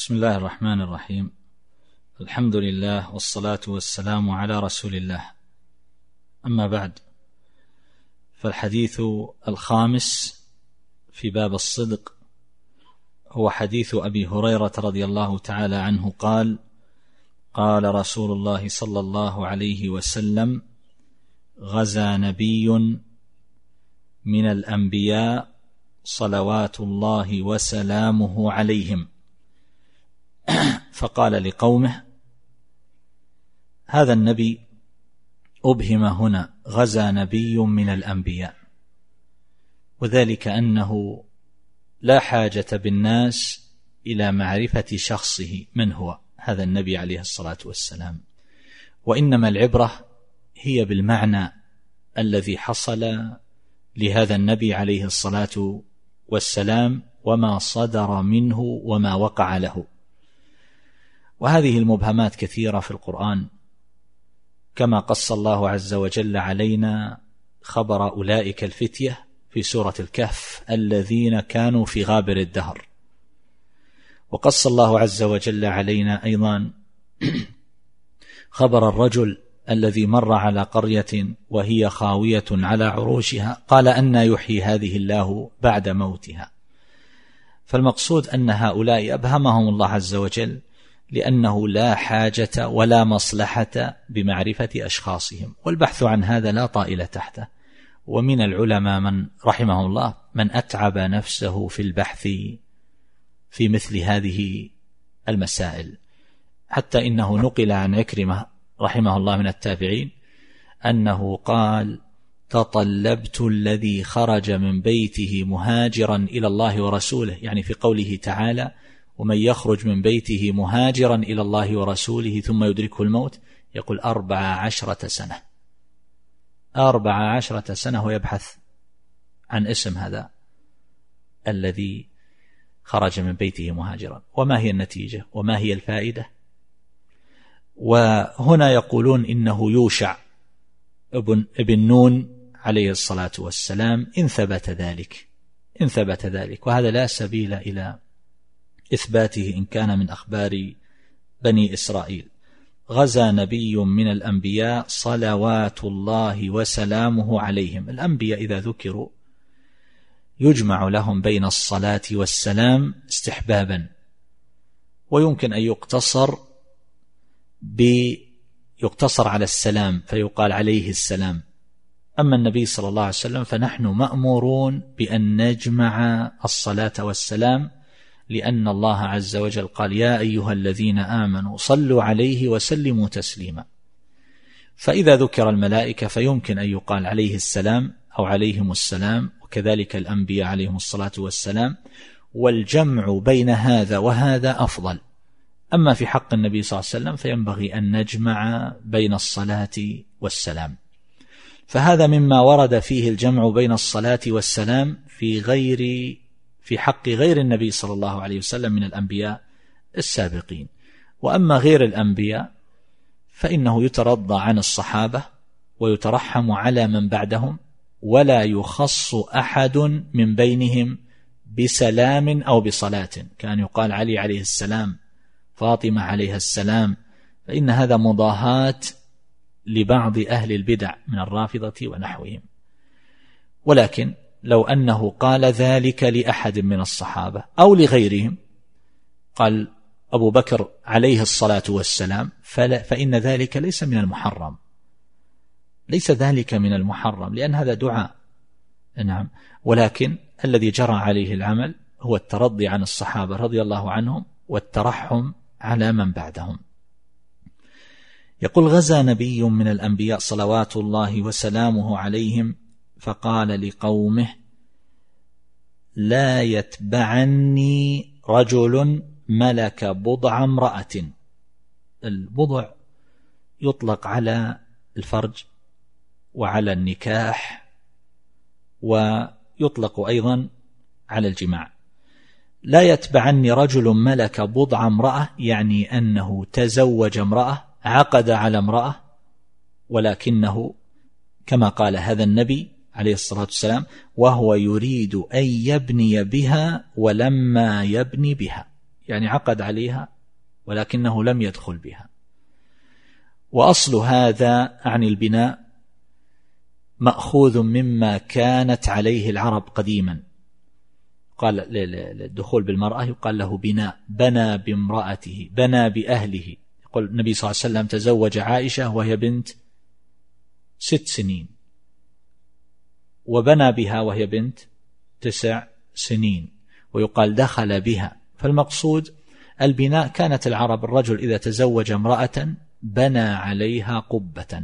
بسم الله الرحمن الرحيم. الحمد لله والصلاة والسلام على رسول الله. أما بعد، فالحديث الخامس في باب الصدق هو حديث أبي هريرة رضي الله تعالى عنه قال: قال رسول الله صلى الله عليه وسلم: غزا نبي من الأنبياء صلوات الله وسلامه عليهم، فقال لقومه: هذا النبي أبهم هنا غزا نبي من الأنبياء، وذلك أنه لا حاجة بالناس إلى معرفة شخصه من هو هذا النبي عليه الصلاة والسلام، وإنما العبرة هي بالمعنى الذي حصل لهذا النبي عليه الصلاة والسلام وما صدر منه وما وقع له. وهذه المبهمات كثيرة في القرآن، كما قص الله عز وجل علينا خبر أولئك الفتية في سورة الكهف الذين كانوا في غابر الدهر، وقص الله عز وجل علينا أيضا خبر الرجل الذي مر على قرية وهي خاوية على عروشها قال: أنى يحيي هذه الله بعد موتها. فالمقصود أن هؤلاء أبهمهم الله عز وجل لأنه لا حاجة ولا مصلحة بمعرفة أشخاصهم، والبحث عن هذا لا طائل تحته. ومن العلماء من رحمه الله من أتعب نفسه في البحث في مثل هذه المسائل، حتى إنه نقل عن عكرمة رحمه الله من التابعين أنه قال: تطلبت الذي خرج من بيته مهاجرا إلى الله ورسوله، يعني في قوله تعالى: ومن يخرج من بيته مهاجرا إلى الله ورسوله ثم يدركه الموت، يقول 14 سنة 14 سنة ويبحث عن اسم هذا الذي خرج من بيته مهاجرا. وما هي النتيجة وما هي الفائدة؟ وهنا يقولون إنه يوشع ابن نون عليه الصلاة والسلام إن ثبت ذلك، وهذا لا سبيل إلى إثباته إن كان من أخبار بني إسرائيل. غزا نبي من الأنبياء صلوات الله وسلامه عليهم. الأنبياء إذا ذكروا يجمع لهم بين الصلاة والسلام استحبابا، ويمكن أن يقتصر على السلام فيقال عليه السلام. أما النبي صلى الله عليه وسلم فنحن مأمورون بأن نجمع الصلاة والسلام، لأن الله عز وجل قال: يا أيها الذين آمنوا صلوا عليه وسلموا تسليما. فإذا ذكر الملائكة فيمكن أن يقال عليه السلام أو عليهم السلام، وكذلك الأنبياء عليهم الصلاة والسلام، والجمع بين هذا وهذا أفضل. أما في حق النبي صلى الله عليه وسلم فينبغي أن نجمع بين الصلاة والسلام. فهذا مما ورد فيه الجمع بين الصلاة والسلام في حق غير النبي صلى الله عليه وسلم من الأنبياء السابقين. وأما غير الأنبياء فإنه يترضى عن الصحابة ويترحم على من بعدهم، ولا يخص أحد من بينهم بسلام أو بصلاة. كان يقال علي عليه السلام، فاطمة عليها السلام، فإن هذا مضاهاة لبعض أهل البدع من الرافضة ونحوهم. ولكن لو أنه قال ذلك لأحد من الصحابة أو لغيرهم، قال أبو بكر عليه الصلاة والسلام، فإن ذلك ليس من المحرم، ليس ذلك من المحرم، لأن هذا دعاء. نعم، ولكن الذي جرى عليه العمل هو الترضي عن الصحابة رضي الله عنهم والترحم على من بعدهم. يقول: غزا نبي من الأنبياء صلوات الله وسلامه عليهم، فقال لقومه: لا يتبعني رجل ملك بضع امرأة. البضع يطلق على الفرج وعلى النكاح، ويطلق أيضا على الجماع. لا يتبعني رجل ملك بضع امرأة، يعني أنه تزوج امرأة، عقد على امرأة، ولكنه كما قال هذا النبي عليه الصلاة والسلام: وهو يريد أن يبني بها ولما يبني بها، يعني عقد عليها ولكنه لم يدخل بها. وأصل هذا عن البناء مأخوذ مما كانت عليه العرب قديما. قال للدخول بالمرأة يقال له بناء، بنى بامرأته، بنى بأهله. يقول النبي صلى الله عليه وسلم تزوج عائشة وهي بنت 6 سنين، وبنى بها وهي بنت 9 سنين، ويقال دخل بها. فالمقصود البناء، كانت العرب الرجل إذا تزوج امرأة بنى عليها قبة،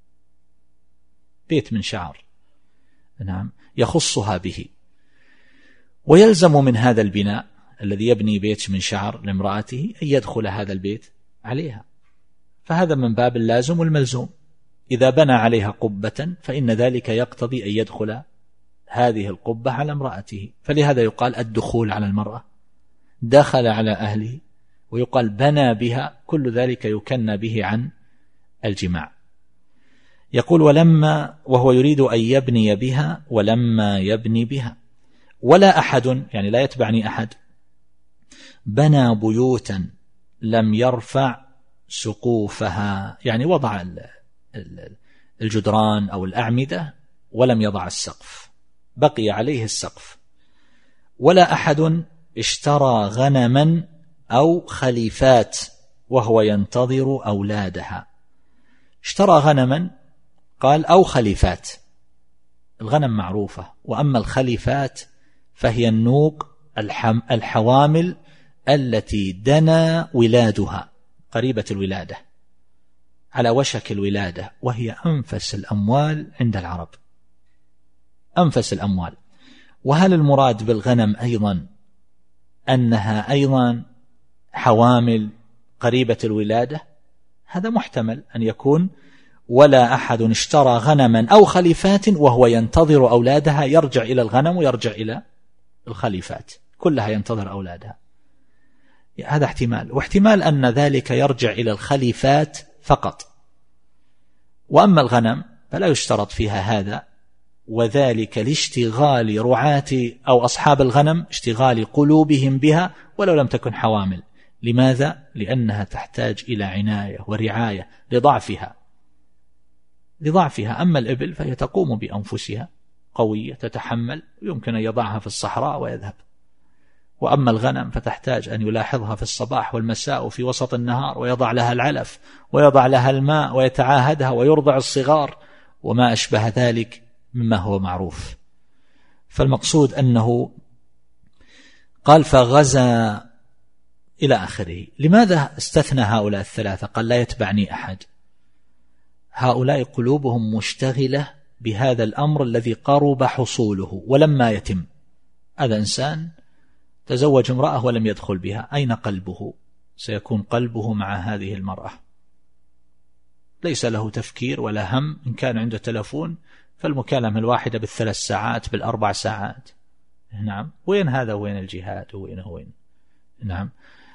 بيت من شعر، نعم، يخصها به. ويلزم من هذا البناء الذي يبني بيت من شعر لامرأته أن يدخل هذا البيت عليها، فهذا من باب اللازم والملزوم. إذا بنى عليها قبة فإن ذلك يقتضي أن يدخل هذه القبة على امرأته، فلهذا يقال الدخول على المرأة، دخل على أهله، ويقال بنى بها، كل ذلك يكنى به عن الجماع. يقول ولما، وهو يريد أن يبني بها ولما يبني بها. ولا أحد، يعني لا يتبعني أحد، بنى بيوتا لم يرفع سقوفها، يعني وضع الجدران أو الأعمدة ولم يضع السقف، بقي عليه السقف. ولا أحد اشترى غنما أو خليفات وهو ينتظر أولادها. اشترى غنما قال أو خليفات، الغنم معروفة، وأما الخليفات فهي النوق الحوامل التي دنا ولادها، قريبة الولادة، على وشك الولادة، وهي أنفس الأموال عند العرب، أنفس الأموال. وهل المراد بالغنم أيضا أنها أيضا حوامل قريبة الولادة؟ هذا محتمل أن يكون. ولا أحد اشترى غنما أو خليفات وهو ينتظر أولادها، يرجع إلى الغنم ويرجع إلى الخليفات، كلها ينتظر أولادها. هذا احتمال. واحتمال أن ذلك يرجع إلى الخليفات فقط، وأما الغنم فلا يشترط فيها هذا، وذلك لاشتغال رعاة أو أصحاب الغنم، اشتغال قلوبهم بها ولو لم تكن حوامل. لماذا؟ لأنها تحتاج إلى عناية ورعاية لضعفها. أما الإبل فهي تقوم بأنفسها، قوية، تتحمل، يمكن أن يضعها في الصحراء ويذهب. وأما الغنم فتحتاج أن يلاحظها في الصباح والمساء وفي وسط النهار، ويضع لها العلف ويضع لها الماء ويتعاهدها ويرضع الصغار وما أشبه ذلك مما هو معروف. فالمقصود أنه قال فغزا إلى آخره. لماذا استثنى هؤلاء الثلاثة؟ قال لا يتبعني أحد. هؤلاء قلوبهم مشتغلة بهذا الأمر الذي قرب حصوله ولما يتم. هذا إنسان تزوج امرأة ولم يدخل بها، أين قلبه؟ سيكون قلبه مع هذه المرأة، ليس له تفكير ولا هم. إن كان عنده تلفون فالمكالمة الواحدة ب3 ساعات ب4 ساعات، نعم، وين هذا؟ وين الجهاد؟ وين؟ نعم.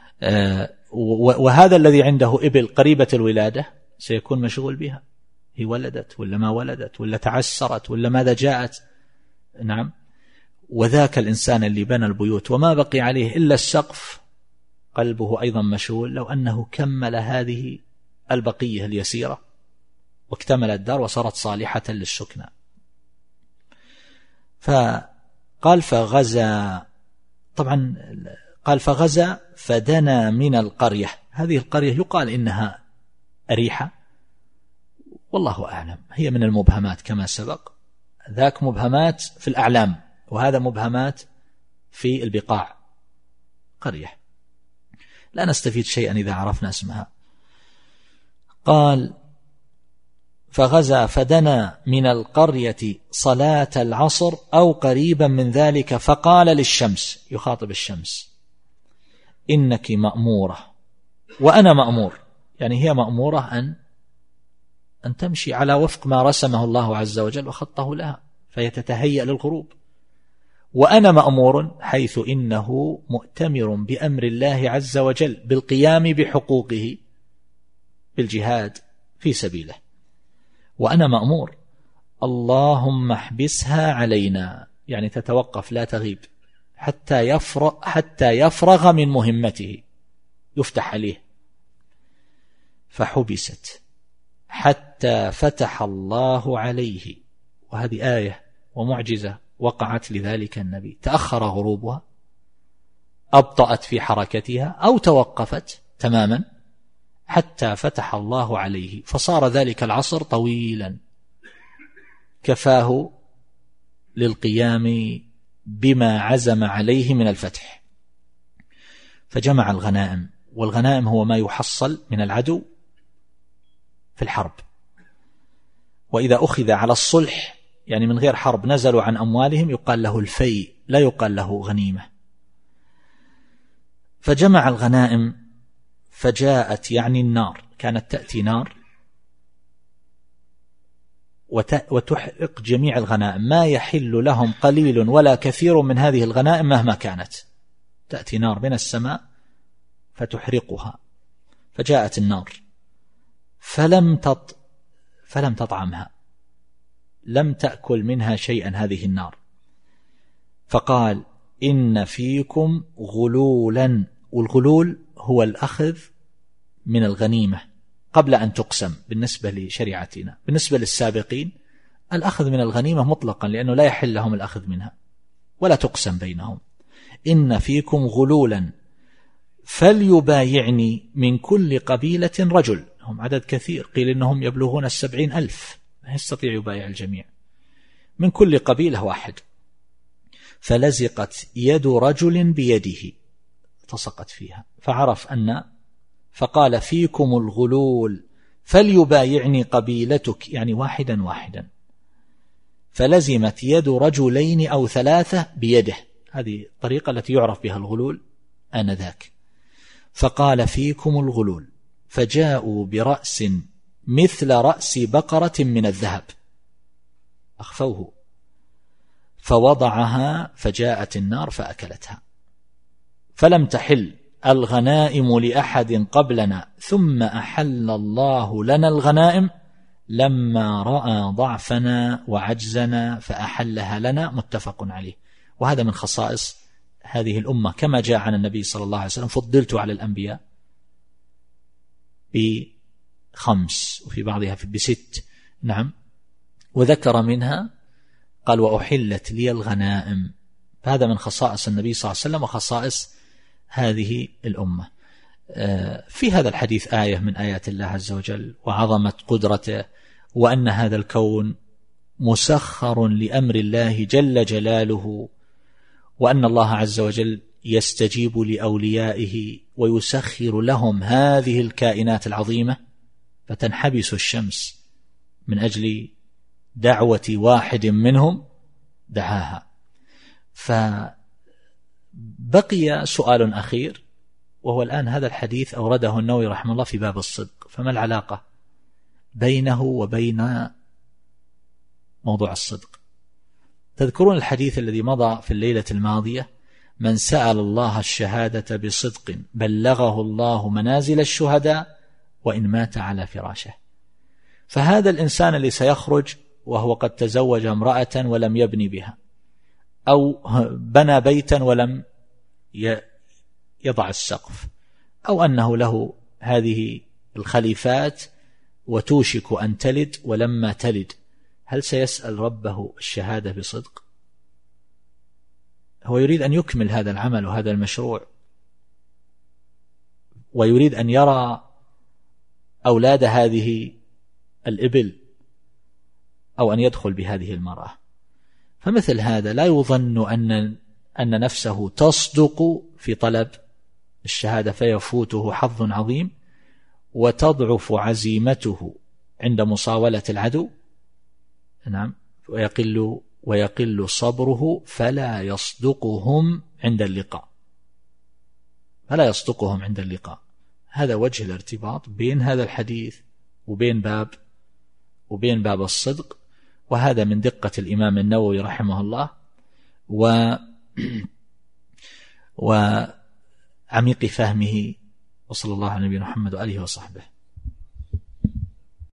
وهذا الذي عنده إبل قريبة الولادة سيكون مشغول بها، هي ولدت ولا ما ولدت، ولا تعسرت، ولا ماذا جاءت، نعم. وذاك الإنسان اللي بنى البيوت وما بقي عليه إلا السقف، قلبه أيضا مشغول. لو أنه كمل هذه البقية اليسيرة واكتمل الدار وصارت صالحة للسكنى. فقال فغزا، طبعا قال فغزا فدنا من القرية. هذه القرية يقال إنها أريحة، والله أعلم، هي من المبهمات كما سبق. ذاك مبهمات في الأعلام، وهذا مبهمات في البقاع. قرية لا نستفيد شيئا إذا عرفنا اسمها. قال فغزا فدنا من القرية صلاة العصر أو قريبا من ذلك، فقال للشمس، يخاطب الشمس، إنك مأمورة وأنا مأمور، يعني هي مأمورة أن تمشي على وفق ما رسمه الله عز وجل وخطه لها، فهي تتهيأ للغروب. وأنا مأمور حيث إنه مؤتمر بأمر الله عز وجل بالقيام بحقوقه بالجهاد في سبيله. وأنا مأمور، اللهم احبسها علينا، يعني تتوقف لا تغيب حتى يفرغ من مهمته، يفتح عليه. فحبست حتى فتح الله عليه. وهذه آية ومعجزة وقعت لذلك النبي. تأخر غروبها، أبطأت في حركتها أو توقفت تماما حتى فتح الله عليه، فصار ذلك العصر طويلا كفاه للقيام بما عزم عليه من الفتح. فجمع الغنائم، والغنائم هو ما يحصل من العدو في الحرب. وإذا أخذ على الصلح يعني من غير حرب نزلوا عن أموالهم يقال له الفيء، لا يقال له غنيمة. فجمع الغنائم فجاءت يعني النار، كانت تأتي نار وتحرق جميع الغنائم، ما يحل لهم قليل ولا كثير من هذه الغنائم مهما كانت. تأتي نار من السماء فتحرقها. فجاءت النار فلم تطعمها، لم تأكل منها شيئا هذه النار. فقال إن فيكم غلولا، والغلول هو الأخذ من الغنيمة قبل أن تقسم بالنسبة لشريعتنا. بالنسبة للسابقين الأخذ من الغنيمة مطلقا، لأنه لا يحل لهم الأخذ منها ولا تقسم بينهم. إن فيكم غلولا فليبايعني من كل قبيلة رجل. هم عدد كثير، قيل إنهم يبلغون 70,000، لا يستطيع يبايع الجميع، من كل قبيلة واحد. فلزقت يد رجل بيده، التصقت فيها، فعرف فقال فيكم الغلول فليبايعني قبيلتك، يعني واحدا واحدا. فلزمت يد رجلين أو 3 بيده، هذه الطريقة التي يعرف بها الغلول آنذاك. فقال فيكم الغلول، فجاءوا برأس مثل رأس بقرة من الذهب، أخفوه، فوضعها، فجاءت النار فأكلتها. فلم تحل الغنائم لأحد قبلنا، ثم أحل الله لنا الغنائم لما رأى ضعفنا وعجزنا فأحلها لنا، متفق عليه. وهذا من خصائص هذه الأمة، كما جاء عن النبي صلى الله عليه وسلم فضلت على الأنبياء ب5 وفي بعضها ب6. نعم. وذكر منها قال وأحلت لي الغنائم. هذا من خصائص النبي صلى الله عليه وسلم وخصائص هذه الأمة. في هذا الحديث آية من آيات الله عز وجل وعظمة قدرته، وأن هذا الكون مسخر لأمر الله جل جلاله، وأن الله عز وجل يستجيب لأوليائه ويسخر لهم هذه الكائنات العظيمة، فتنحبس الشمس من أجل دعوة واحد منهم دعاها. فبقي سؤال أخير، وهو الآن هذا الحديث أورده النووي رحمه الله في باب الصدق، فما العلاقة بينه وبين موضوع الصدق؟ تذكرون الحديث الذي مضى في الليلة الماضية: من سأل الله الشهادة بصدق بلغه الله منازل الشهداء وإن مات على فراشه. فهذا الإنسان اللي سيخرج وهو قد تزوج امرأة ولم يبني بها، أو بنى بيتا ولم يضع السقف، أو أنه له هذه الخليفات وتوشك أن تلد ولما تلد، هل سيسأل ربه الشهادة بصدق؟ هو يريد أن يكمل هذا العمل وهذا المشروع، ويريد أن يرى أولاد هذه الإبل، أو أن يدخل بهذه المرأة. فمثل هذا لا يظن أن نفسه تصدق في طلب الشهادة فيفوته حظ عظيم وتضعف عزيمته عند مصاولة العدو. نعم. ويقل صبره فلا يصدقهم عند اللقاء، فلا يصدقهم عند اللقاء. هذا وجه الارتباط بين هذا الحديث وبين باب الصدق، وهذا من دقة الإمام النووي رحمه الله وعميق فهمه. وصلى الله على نبينا محمد وآله وصحبه.